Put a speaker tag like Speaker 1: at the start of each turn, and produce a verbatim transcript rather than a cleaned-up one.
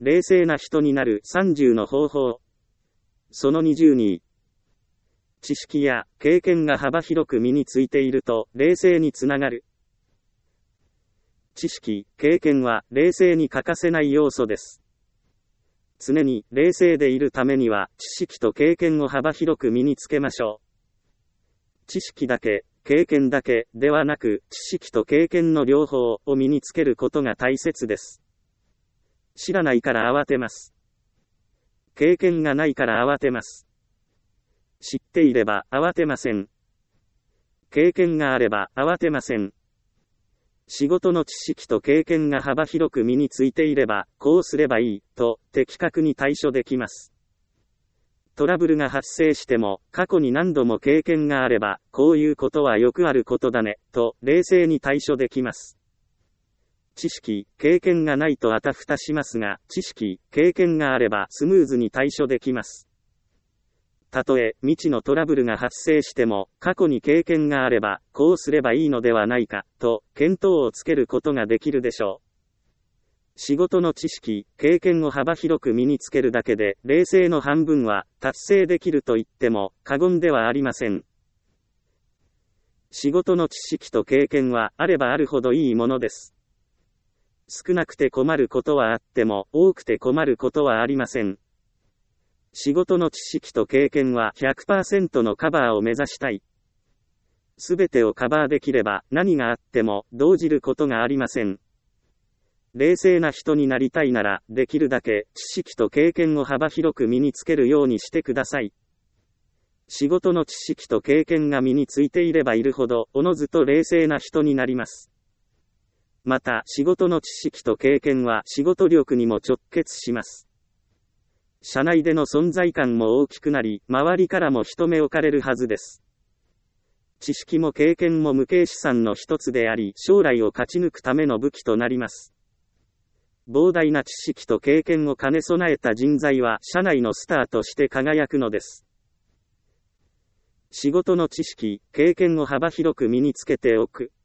Speaker 1: 冷静な人になるさんじゅうの方法。そのにじゅうに。知識や経験が幅広く身についていると冷静につながる。知識、経験は冷静に欠かせない要素です。常に冷静でいるためには知識と経験を幅広く身につけましょう。知識だけ、経験だけではなく知識と経験の両方を身につけることが大切です。知らないから慌てます。経験がないから慌てます。知っていれば慌てません。経験があれば慌てません。仕事の知識と経験が幅広く身についていれば、こうすればいい、と的確に対処できます。トラブルが発生しても、過去に何度も経験があれば、こういうことはよくあることだね、と冷静に対処できます。知識、経験がないとあたふたしますが、知識、経験があればスムーズに対処できます。たとえ未知のトラブルが発生しても、過去に経験があれば、こうすればいいのではないか、と見当をつけることができるでしょう。仕事の知識、経験を幅広く身につけるだけで、冷静の半分は達成できると言っても過言ではありません。仕事の知識と経験はあればあるほどいいものです。少なくて困ることはあっても、多くて困ることはありません。仕事の知識と経験は ひゃくパーセント のカバーを目指したい。すべてをカバーできれば何があっても動じることがありません。冷静な人になりたいなら、できるだけ知識と経験を幅広く身につけるようにしてください。仕事の知識と経験が身についていればいるほど、おのずと冷静な人になります。また、仕事の知識と経験は仕事力にも直結します。社内での存在感も大きくなり、周りからも一目置かれるはずです。知識も経験も無形資産の一つであり、将来を勝ち抜くための武器となります。膨大な知識と経験を兼ね備えた人材は、社内のスターとして輝くのです。仕事の知識、経験を幅広く身につけておく。